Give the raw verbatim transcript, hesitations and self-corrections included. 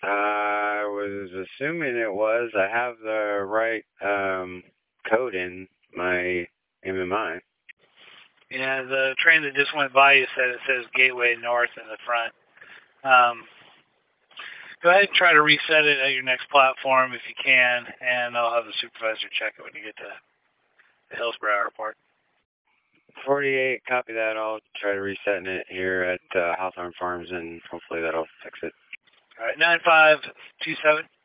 I was assuming it was. I have the right um, code in my M M I. Yeah, the train that just went by you said it says Gateway North in the front. Um, go ahead and try to reset it at your next platform if you can, and I'll have the supervisor check it when you get to the Hillsborough Airport. forty-eight, copy that. I'll try to resetting it here at uh, Hawthorne Farms, and hopefully that'll fix it. All right, nine five two seven.